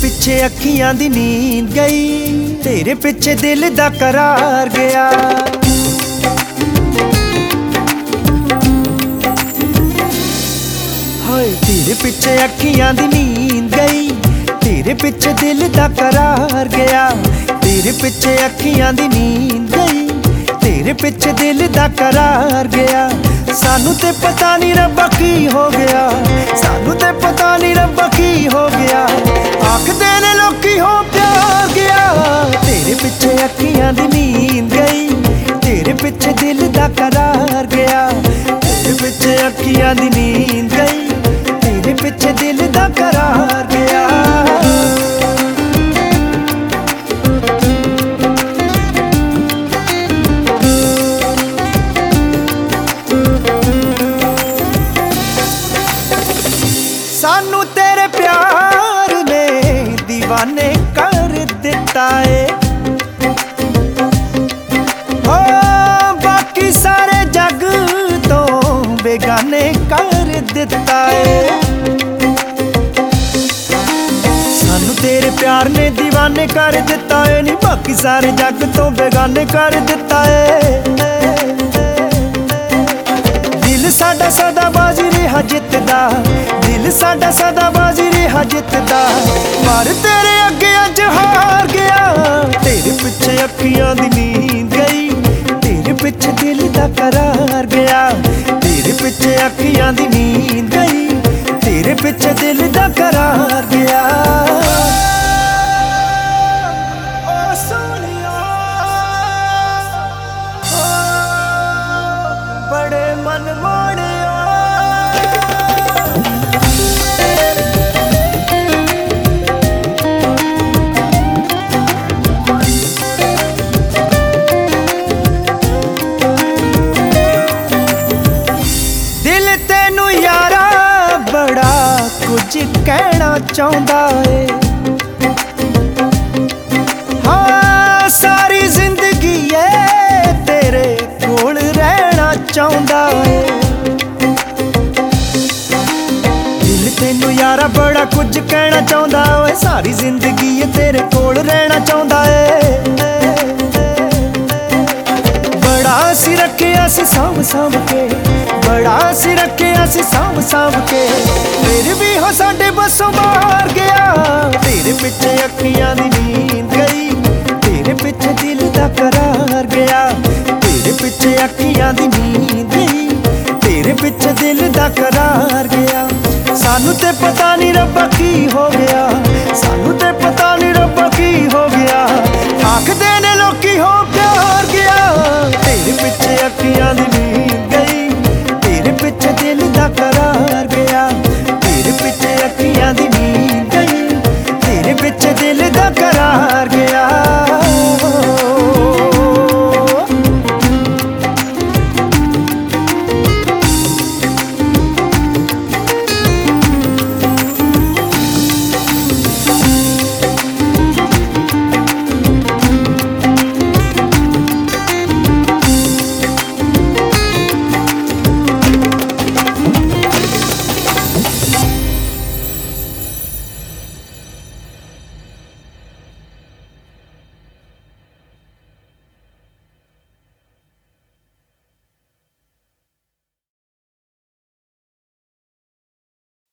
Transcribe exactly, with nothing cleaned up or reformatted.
पिछे अखियां दी नींद गई, तेरे पिछे दिल दा करार गया। हाय तेरे पिछे अखियां दी नींद गई, तेरे पिछे दिल दा करार गया। तेरे पिछे अखियां दी नींद गई, तेरे पिछे दिल दा करार गया। सानू ते पता नहीं रब्बा की हो गया, सानू ते पता नहीं रब्बा की हो गया। आखदे ने लोकी हो प्यार गया। तेरे पिछे अखियां दी नींद गई, तेरे पिछे दिल दा करार गया। तेरे पिछे अखियां दी नींद गई, तेरे पिछे दिल दा करार गया। सानू तेरे प्यार ने दीवाने कर दिता है। हो बाकी सारे जग तो बेगाने कर दिता है। सानू तेरे प्यार ने दीवाने कर दिता है, नहीं बाकी सारे जग तो बेगाने कर दिता है। दिल साडा सदा बाजी रहा जितदा, दिल साडा सदा बाजी रहा जितदा, पर तेरे अगे अज हार गया। तेरे पिछे अखियां दी नींद गई, तेरे पिछे दिल दा करार गया। तेरे पिछे अखियां दी नींद गई, तेरे पिछे दिल दा करार गया। ओ सोनिया बड़े मन मोड़े कुछ कहना चाहता है। हाँ सारी जिंदगी है तेरे कोल रहना चाहता है। दिल तेनू यारा बड़ा कुछ कहना चाहता है, सारी जिंदगी है तेरे कोल रहना चाहता है। बड़ा सी रखिया सी सांभ सांभ के, बड़ा सी रखिया सी सांभ सांभ के, फिर भी हो साडे बसों बाहर गया। तेरे पिछे अखियां दी नींद गई, तेरे पिछे दिल दा करार गया। तेरे पिछे अखियां दी नींद गई, तेरे पिछे दिल दा करार गया। सानू ते पता नहीं रब्बा की हो गया, सानू ते पता नहीं रब्बा की हो गया। आखदे ने लोकी हो प्यार गया। तेरे पिछे अखियां दी नींद